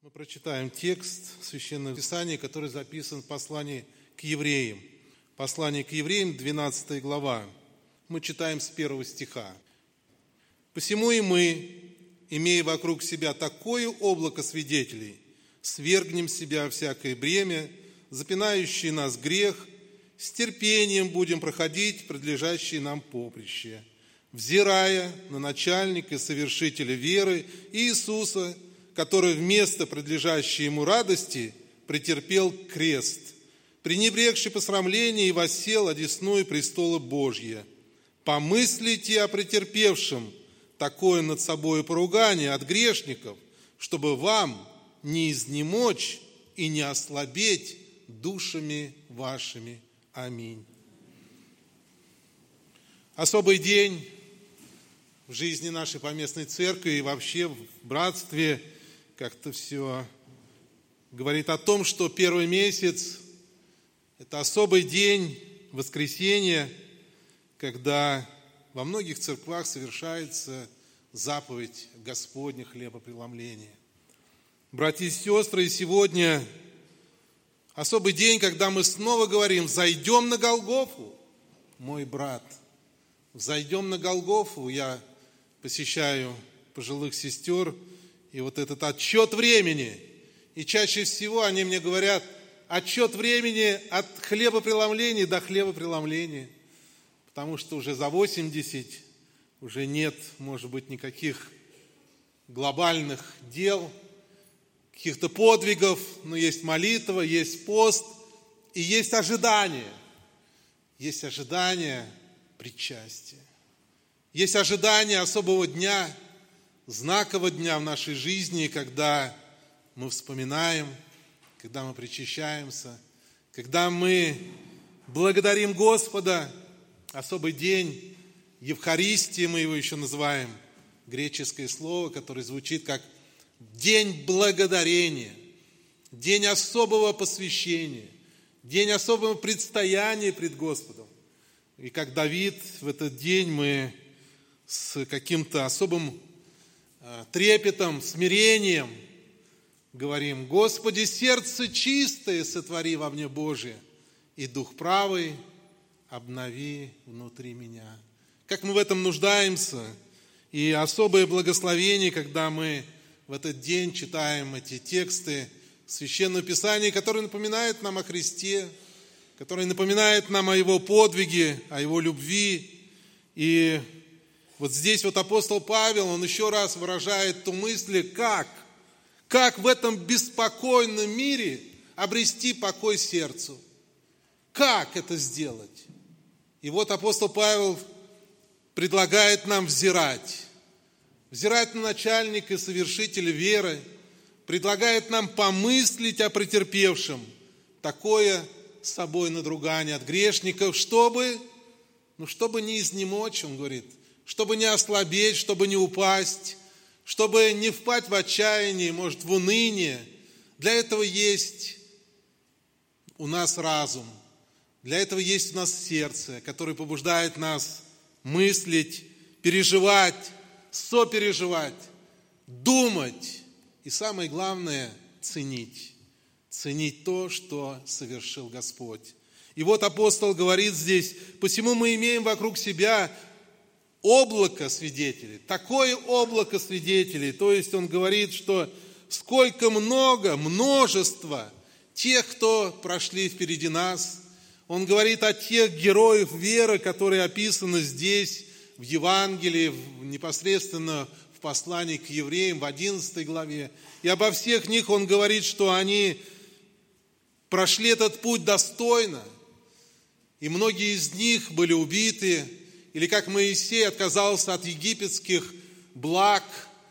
Мы прочитаем текст Священного Писания, который записан в послании к евреям. Послание к евреям, 12 глава. Мы читаем с 1 стиха. «Посему и мы, имея вокруг себя такое облако свидетелей, свергнем с себя всякое бремя, запинающее нас грех, с терпением будем проходить предлежащее нам поприще, взирая на начальника и совершителя веры Иисуса, который вместо предлежащей ему радости претерпел крест, пренебрегший посрамление и воссел одесную престола Божья. Помыслите о претерпевшем такое над собой поругание от грешников, чтобы вам не изнемочь и не ослабеть душами вашими. Аминь». Особый день в жизни нашей поместной церкви и вообще в братстве как-то все говорит о том, что первый месяц – это особый день, воскресенье, когда во многих церквах совершается заповедь Господня хлебопреломления. Братья и сестры, сегодня особый день, когда мы снова говорим: «Взойдем на Голгофу, мой брат». Взойдем на Голгофу. Я посещаю пожилых сестер, и вот этот отсчет времени, и чаще всего они мне говорят: отсчет времени от хлебопреломления до хлебопреломления, потому что уже за 80 уже нет, может быть, никаких глобальных дел, каких-то подвигов, но есть молитва, есть пост и есть ожидание. Есть ожидание причастия. Есть ожидание особого дня, знакового дня в нашей жизни, когда мы вспоминаем, когда мы причащаемся, когда мы благодарим Господа. Особый день Евхаристии, мы его еще называем, греческое слово, которое звучит как день благодарения, день особого посвящения, день особого предстояния пред Господом. И как Давид, в этот день мы с каким-то особым трепетом, смирением говорим: «Господи, сердце чистое сотвори во мне, Божие, и дух правый обнови внутри меня». Как мы в этом нуждаемся. И особое благословение, когда мы в этот день читаем эти тексты Священного Писания, которые напоминают нам о Христе, который напоминает нам о Его подвиге, о Его любви. И вот здесь вот апостол Павел, он еще раз выражает ту мысль, как в этом беспокойном мире обрести покой сердцу. Как это сделать? И вот апостол Павел предлагает нам взирать на начальника и совершителя веры, предлагает нам помыслить о претерпевшем такое собой надругание от грешников, чтобы не изнемочь, он говорит, чтобы не ослабеть, чтобы не упасть, чтобы не впасть в отчаяние, может, в уныние. Для этого есть у нас разум, для этого есть у нас сердце, которое побуждает нас мыслить, переживать, сопереживать, думать и, самое главное, ценить. Ценить то, что совершил Господь. И вот апостол говорит здесь: «Посему мы имеем вокруг себя облако свидетелей». Такое облако свидетелей. То есть он говорит, что сколько множество тех, кто прошли впереди нас. Он говорит о тех героях веры, которые описаны здесь, в Евангелии, непосредственно в послании к евреям, в 11 главе. И обо всех них он говорит, что они прошли этот путь достойно, и многие из них были убиты, или как Моисей отказался от египетских благ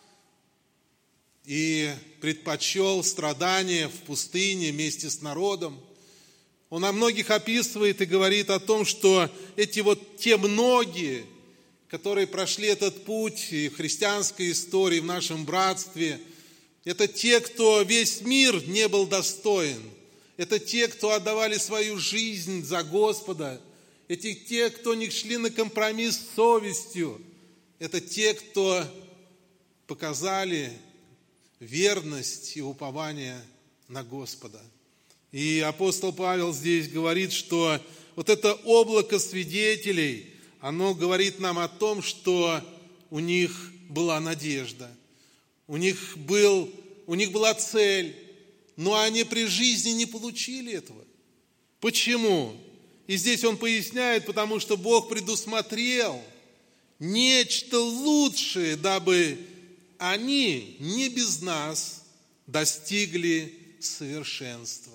и предпочел страдания в пустыне вместе с народом. Он о многих описывает и говорит о том, что те многие, которые прошли этот путь и в христианской истории, в нашем братстве, это те, кто весь мир не был достоин. Это те, кто отдавали свою жизнь за Господа. Это те, кто не шли на компромисс с совестью. Это те, кто показали верность и упование на Господа. И апостол Павел здесь говорит, что вот это облако свидетелей, оно говорит нам о том, что у них была надежда, у них была цель, но они при жизни не получили этого. Почему? И здесь он поясняет, потому что Бог предусмотрел нечто лучшее, дабы они не без нас достигли совершенства.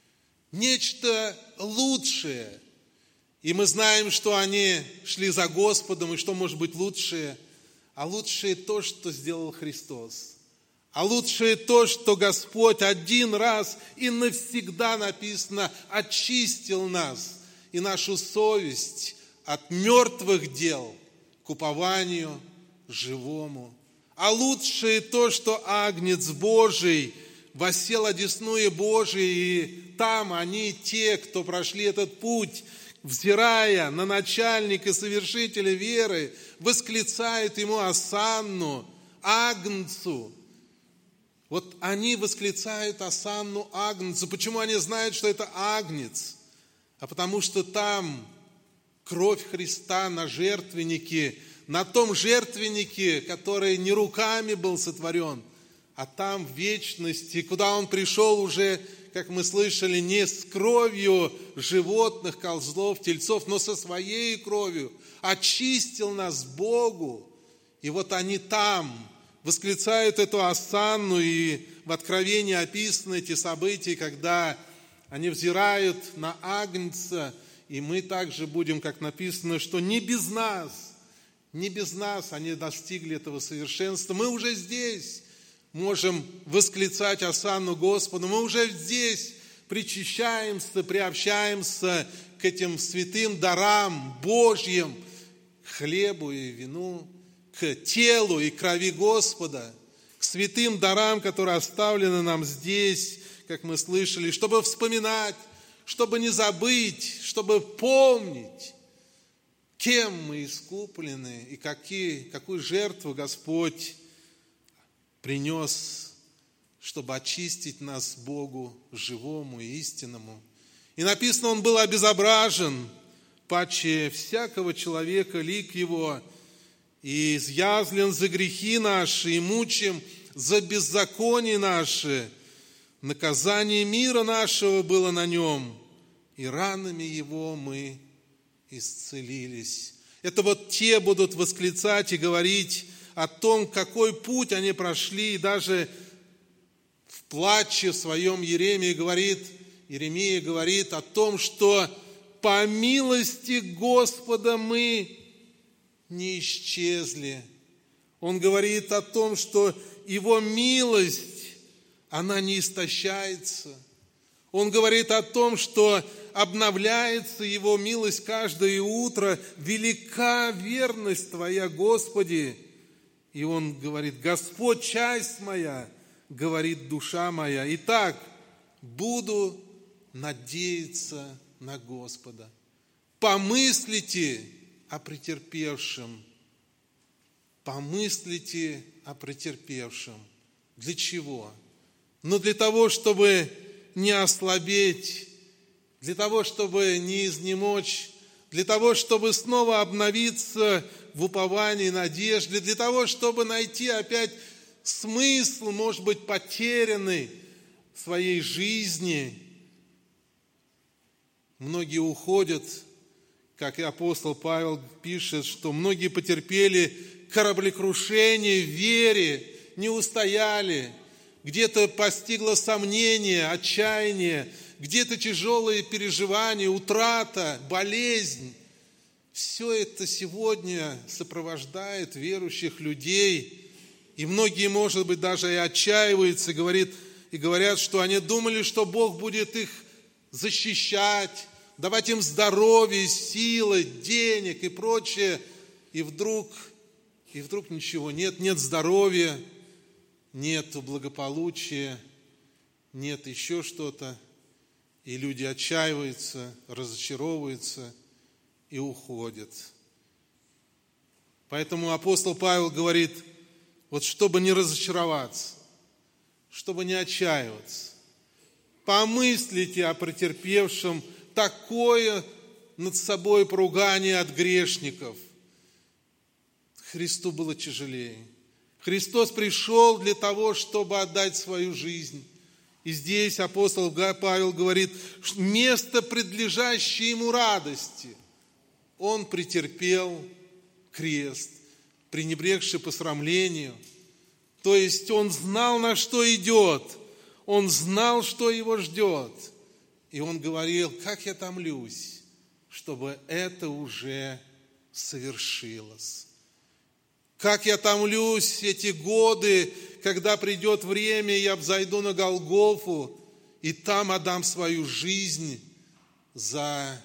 Нечто лучшее. И мы знаем, что они шли за Господом, и что может быть лучшее? А лучшее то, что сделал Христос. А лучшее то, что Господь один раз и навсегда, написано, очистил нас и нашу совесть от мертвых дел к упованию живому. А лучшее то, что Агнец Божий воссел одесную Божией, и там они, те, кто прошли этот путь, взирая на начальника и совершителя веры, восклицают ему осанну, Агнцу. Вот они восклицают осанну Агнцу. Почему они знают, что это Агнец? А потому что там кровь Христа на жертвеннике, на том жертвеннике, который не руками был сотворен, а там в вечности, куда Он пришел уже, как мы слышали, не с кровью животных, козлов, тельцов, но со Своей кровью, очистил нас Богу. И вот они там восклицают эту осанну, и в Откровении описаны эти события, когда они взирают на Агнца, и мы также будем, как написано, что не без нас они достигли этого совершенства. Мы уже здесь можем восклицать осанну Господу, мы уже здесь причащаемся, приобщаемся к этим святым дарам Божьим, к хлебу и вину, к телу и крови Господа, к святым дарам, которые оставлены нам здесь, как мы слышали, чтобы вспоминать, чтобы не забыть, чтобы помнить, кем мы искуплены и какую жертву Господь принес, чтобы очистить нас Богу живому и истинному. И написано, Он был обезображен паче всякого человека, лик Его, и изъязлен за грехи наши, и мучим за беззаконие наши. Наказание мира нашего было на Нем, и ранами Его мы исцелились. Это вот те будут восклицать и говорить о том, какой путь они прошли, и даже в плаче своем Иеремия говорит о том, что по милости Господа мы не исчезли. Он говорит о том, что Его милость, она не истощается. Он говорит о том, что обновляется Его милость каждое утро. Велика верность Твоя, Господи. И Он говорит, Господь, часть моя, говорит душа моя. Итак, буду надеяться на Господа. Помыслите о претерпевшем. Помыслите о претерпевшем. Для чего? Но для того, чтобы не ослабеть, для того, чтобы не изнемочь, для того, чтобы снова обновиться в уповании и надежде, для того, чтобы найти опять смысл, может быть, потерянный в своей жизни. Многие уходят, как и апостол Павел пишет, что многие потерпели кораблекрушение в вере, не устояли. Где-то постигло сомнение, отчаяние, где-то тяжелые переживания, утрата, болезнь. Все это сегодня сопровождает верующих людей. И многие, может быть, даже и отчаиваются, и говорят, что они думали, что Бог будет их защищать, давать им здоровье, силы, денег и прочее. И вдруг ничего нет, нет здоровья, нет благополучия, нет еще что-то. И люди отчаиваются, разочаровываются и уходят. Поэтому апостол Павел говорит, вот чтобы не разочароваться, чтобы не отчаиваться. Помыслите о претерпевшем такое над собой поругание от грешников. Христу было тяжелее. Христос пришел для того, чтобы отдать свою жизнь. И здесь апостол Павел говорит, место, предлежащее ему радости, он претерпел крест, пренебрегший посрамлению. То есть он знал, на что идет, он знал, что его ждет. И он говорил, как я томлюсь, чтобы это уже совершилось. Как я томлюсь эти годы, когда придет время, я взойду на Голгофу, и там отдам свою жизнь за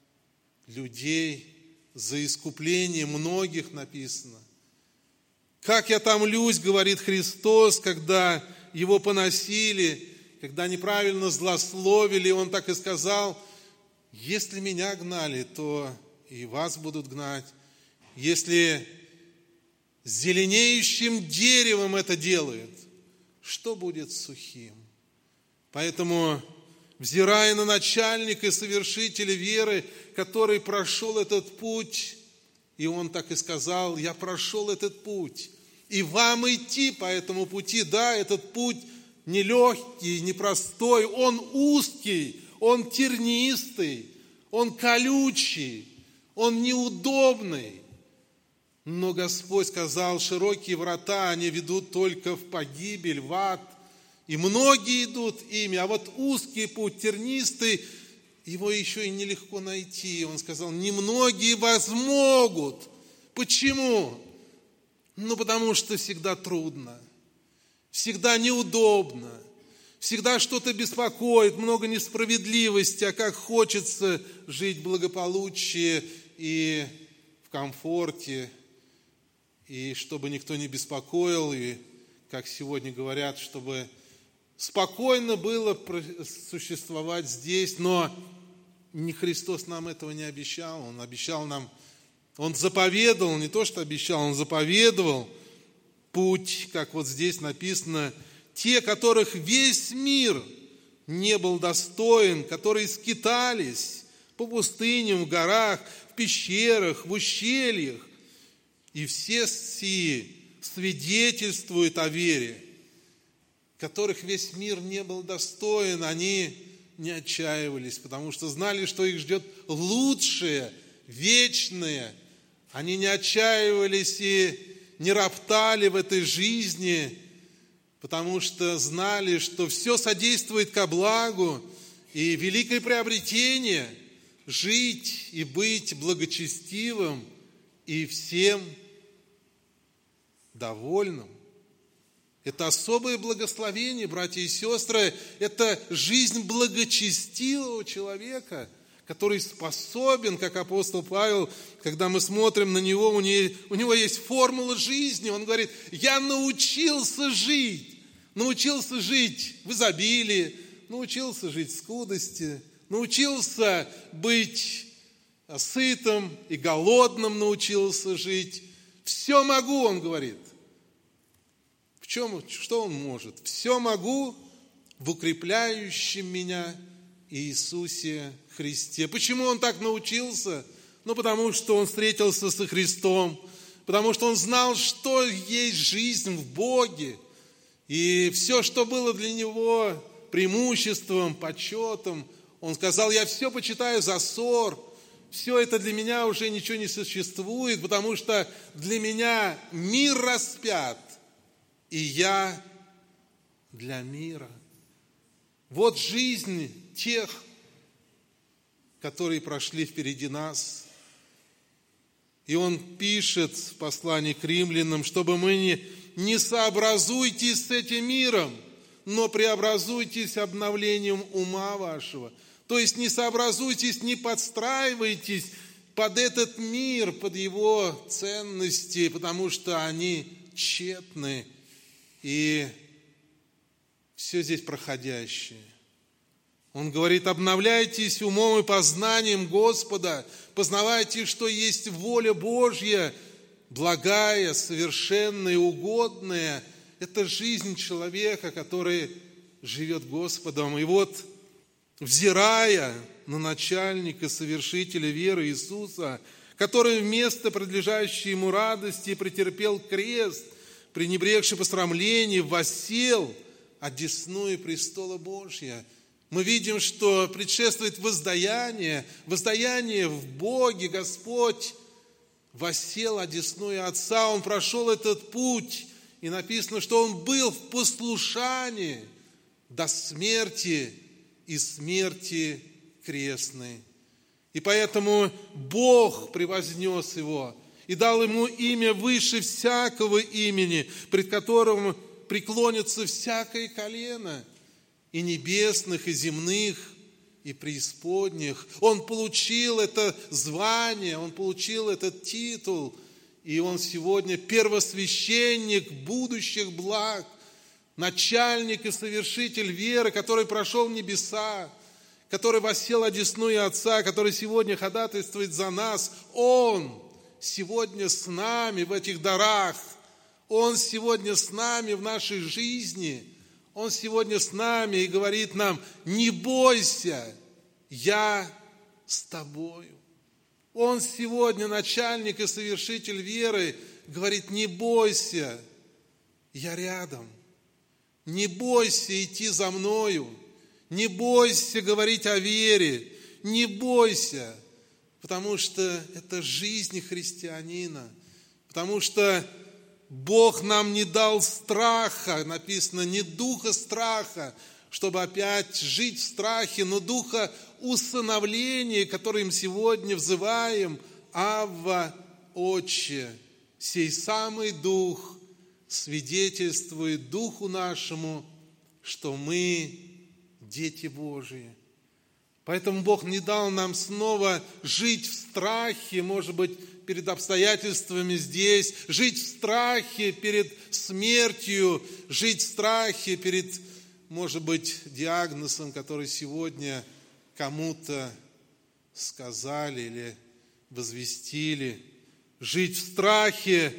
людей, за искупление многих написано. Как я томлюсь, говорит Христос, когда Его поносили, когда неправильно злословили, Он так и сказал, если меня гнали, то и вас будут гнать. Если с зеленеющим деревом это делают, что будет с сухим? Поэтому, взирая на начальника и совершителя веры, который прошел этот путь, и он так и сказал, я прошел этот путь, и вам идти по этому пути. Да, этот путь нелегкий, непростой, он узкий, он тернистый, он колючий, он неудобный. Но Господь сказал, широкие врата, они ведут только в погибель, в ад. И многие идут ими, а вот узкий путь, тернистый, его еще и нелегко найти. Он сказал, немногие возмогут. Почему? Потому что всегда трудно, всегда неудобно, всегда что-то беспокоит, много несправедливости, а как хочется жить в благополучии и в комфорте, и чтобы никто не беспокоил, и, как сегодня говорят, чтобы спокойно было существовать здесь, но не Христос нам этого не обещал. Он обещал нам, Он заповедовал, не то что обещал, Он заповедовал путь, как вот здесь написано, те, которых весь мир не был достоин, которые скитались по пустыням, в горах, в пещерах, в ущельях, и все сии свидетельствуют о вере, которых весь мир не был достоин, они не отчаивались, потому что знали, что их ждет лучшее, вечное. Они не отчаивались и не роптали в этой жизни, потому что знали, что все содействует ко благу, и великое приобретение – жить и быть благочестивым и всем довольным. Это особое благословение, братья и сестры, это жизнь благочестивого человека, который способен, как апостол Павел, когда мы смотрим на него, у него есть формула жизни. Он говорит, я научился жить в изобилии, научился жить в скудости, научился быть сытым и голодным, научился жить. Все могу, он говорит. Что он может? Все могу в укрепляющем меня Иисусе Христе. Почему он так научился? Потому что он встретился со Христом, потому что он знал, что есть жизнь в Боге. И все, что было для него преимуществом, почетом, он сказал, я все почитаю за ссор, все это для меня уже ничего не существует, потому что для меня мир распят, и я для мира. Вот жизнь тех, которые прошли впереди нас. И он пишет в послании к римлянам, чтобы мы не сообразуйтесь с этим миром, но преобразуйтесь обновлением ума вашего. То есть не сообразуйтесь, не подстраивайтесь под этот мир, под его ценности, потому что они тщетны и все здесь проходящее. Он говорит, обновляйтесь умом и познанием Господа, познавайте, что есть воля Божья, благая, совершенная, угодная. Это жизнь человека, который живет Господом. И вот, взирая на начальника, совершителя веры Иисуса, который вместо предлежащей ему радости претерпел крест, пренебрегший посрамлений, воссел одесную престола Божия. Мы видим, что предшествует воздаяние в Боге. Господь воссел одесную Отца, Он прошел этот путь, и написано, что Он был в послушании до смерти и смерти крестной. И поэтому Бог превознес Его и дал Ему имя выше всякого имени, пред которым преклонится всякое колено, и небесных, и земных, и преисподних. Он получил это звание, Он получил этот титул, и Он сегодня первосвященник будущих благ, начальник и совершитель веры, который прошел небеса, который воссел одесную Отца, который сегодня ходатайствует за нас. Он сегодня с нами в этих дарах. Он сегодня с нами в нашей жизни. Он сегодня с нами и говорит нам: не бойся, я с тобою. Он сегодня начальник и совершитель веры, говорит: не бойся, я рядом. Не бойся идти за мною. Не бойся говорить о вере. Не бойся, потому что это жизнь христианина. Потому что Бог нам не дал страха, написано, не духа страха, чтобы опять жить в страхе, но духа усыновления, которым сегодня взываем: Авва, Отче. Сей самый Дух свидетельствует Духу нашему, что мы дети Божии. Поэтому Бог не дал нам снова жить в страхе, может быть, перед обстоятельствами здесь, жить в страхе перед смертью, жить в страхе перед, может быть, диагнозом, который сегодня кому-то сказали или возвестили. Жить в страхе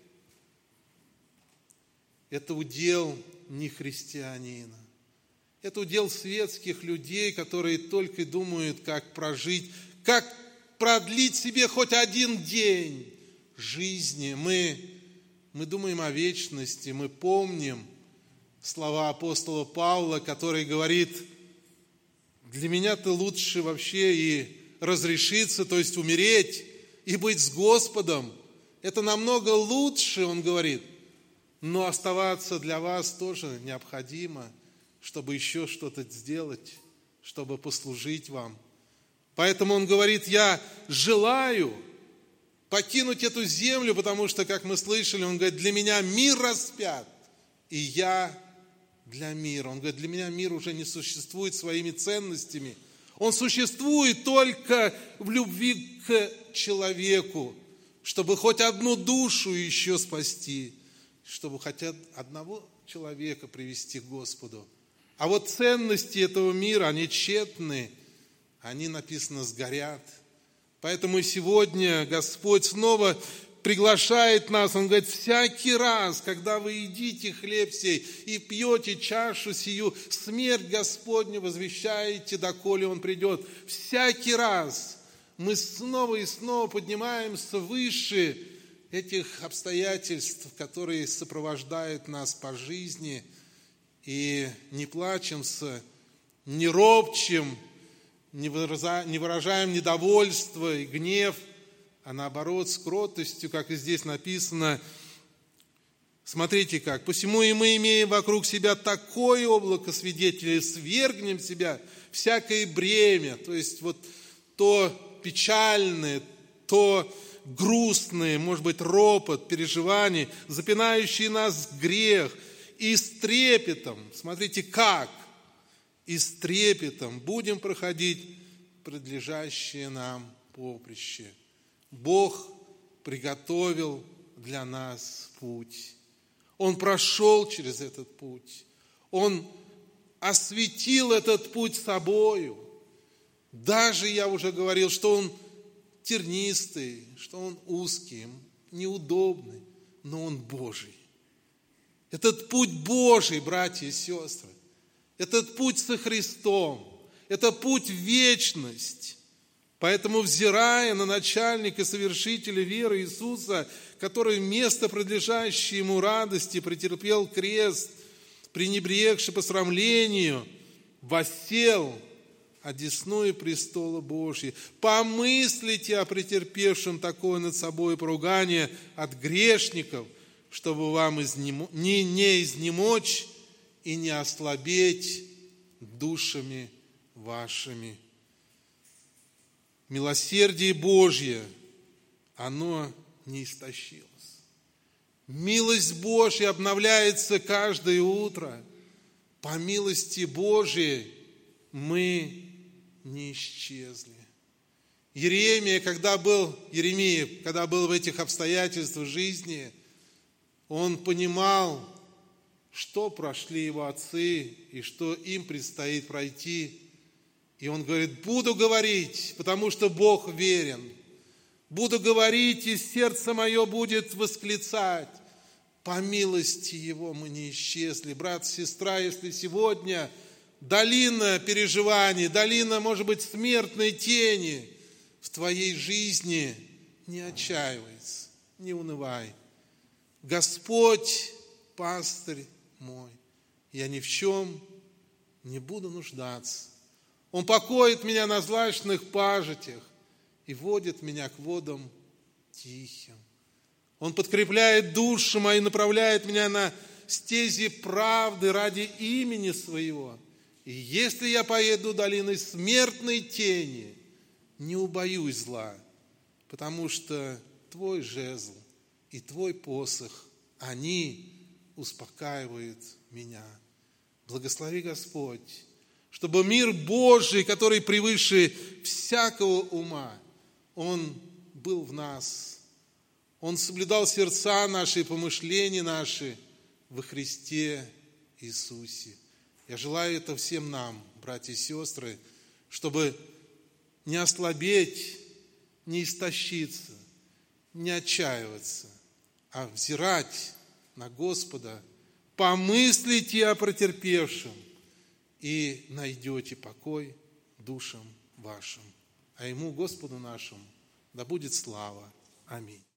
– это удел не христианина. Это удел светских людей, которые только думают, как прожить, как продлить себе хоть один день жизни. Мы думаем о вечности, мы помним слова апостола Павла, который говорит: для меня-то лучше вообще и разрешиться, то есть умереть, и быть с Господом. Это намного лучше, он говорит, но оставаться для вас тоже необходимо, чтобы еще что-то сделать, чтобы послужить вам. Поэтому он говорит: я желаю покинуть эту землю, потому что, как мы слышали, он говорит: для меня мир распят, и я для мира. Он говорит: для меня мир уже не существует своими ценностями. Он существует только в любви к человеку, чтобы хоть одну душу еще спасти, чтобы хотя одного человека привести к Господу. А вот ценности этого мира, они тщетны, они, написано, сгорят. Поэтому сегодня Господь снова приглашает нас. Он говорит: всякий раз, когда вы едите хлеб сей и пьете чашу сию, смерть Господню возвещаете, доколе Он придет. Всякий раз мы снова и снова поднимаемся выше этих обстоятельств, которые сопровождают нас по жизни, и не плачемся, не ропчем, не выражаем недовольство и гнев, а наоборот с кротостью, как и здесь написано. Смотрите как: «Посему и мы, имеем вокруг себя такое облако свидетелей, свергнем с себя всякое бремя». То есть вот то печальное, то грустное, может быть, ропот, переживание, запинающий нас грех, и с трепетом, смотрите как, и с трепетом будем проходить предлежащее нам поприще. Бог приготовил для нас путь. Он прошел через этот путь. Он осветил этот путь собою. Даже я уже говорил, что он тернистый, что он узкий, неудобный, но он Божий. Этот путь Божий, братья и сестры. Этот путь со Христом. Это путь в вечность. Поэтому, взирая на начальника, совершителя веры Иисуса, который вместо предлежащей ему радости претерпел крест, пренебрегши посрамлению, воссел одесную престола Божьего. Помыслите о претерпевшем такое над собой поругание от грешников, чтобы вам не изнемочь и не ослабеть душами вашими. Милосердие Божье, оно не истощилось. Милость Божья обновляется каждое утро. По милости Божьей мы не исчезли. Еремия, когда был в этих обстоятельствах жизни, он понимал, что прошли его отцы и что им предстоит пройти. И он говорит: буду говорить, потому что Бог верен. Буду говорить, и сердце мое будет восклицать. По милости Его мы не исчезли. Брат, сестра, если сегодня долина переживаний, долина, может быть, смертной тени в твоей жизни, не отчаивайся, не унывай. Господь, пастырь мой, я ни в чем не буду нуждаться. Он покоит меня на злачных пажитях и водит меня к водам тихим. Он подкрепляет душу мою и направляет меня на стези правды ради имени Своего. И если я поеду долиной смертной тени, не убоюсь зла, потому что Твой жезл и Твой посох, они успокаивают меня. Благослови, Господь, чтобы мир Божий, который превыше всякого ума, Он был в нас. Он соблюдал сердца наши и помышления наши во Христе Иисусе. Я желаю это всем нам, братья и сестры, чтобы не ослабеть, не истощиться, не отчаиваться, а взирать на Господа, помыслите о претерпевшем и найдете покой душам вашим. А Ему, Господу нашему, да будет слава. Аминь.